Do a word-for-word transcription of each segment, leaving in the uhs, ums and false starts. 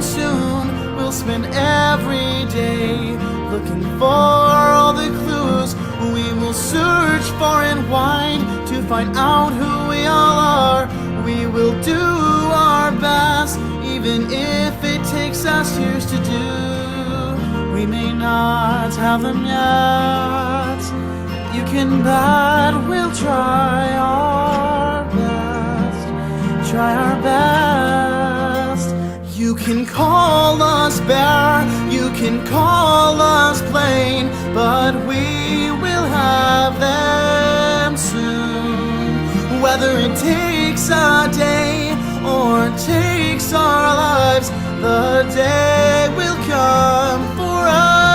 soon. We'll spend every day looking for all the clues. We will search far and wide to find out who we all are. We will do our best, even if it takes us years to do. We may not have them yet, you can bet we'll try our best, try our best. You can call us bare, you can call us plain, but we will have them soon. Whether it takes a day or takes our lives, the day will come for us.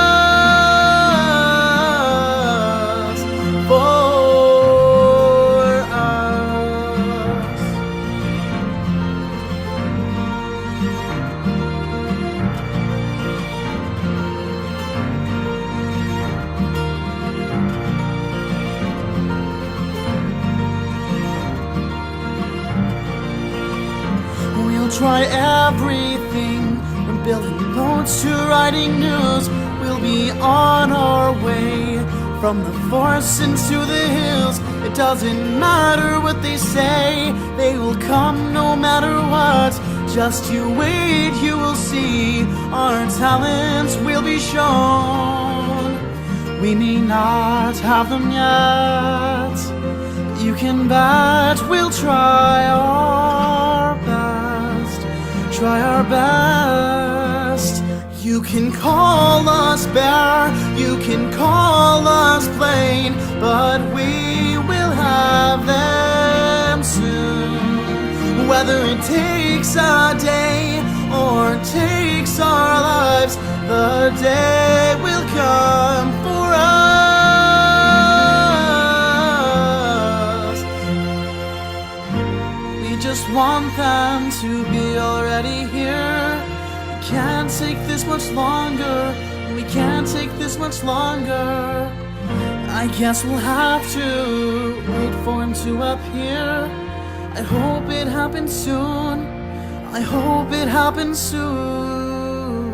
Try everything, from building boats to writing news. We'll be on our way, from the forests into the hills. It doesn't matter what they say, they will come no matter what. Just you wait, you will see, our talents will be shown. We may not have them yet, you can bet we'll try our best, try our best. You can call us bare, you can call us plain, but we will have them soon. Whether it takes a day or takes our lives, the day will come for us. We just want them to be already here. We can't take this much longer, we can't take this much longer. I guess we'll have to wait for him to appear. I hope it happens soon, I hope it happens soon.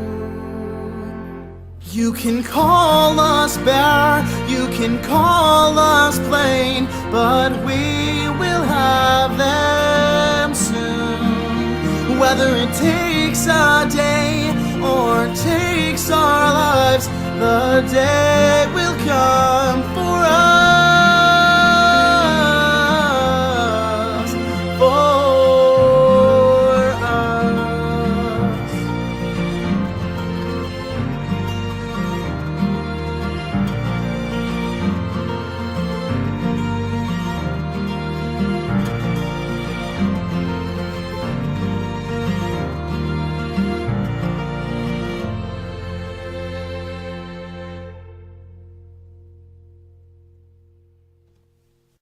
You can call us bare, you can call us plain, but we will have them soon. Whether it takes a day or takes our lives, the day will come for us.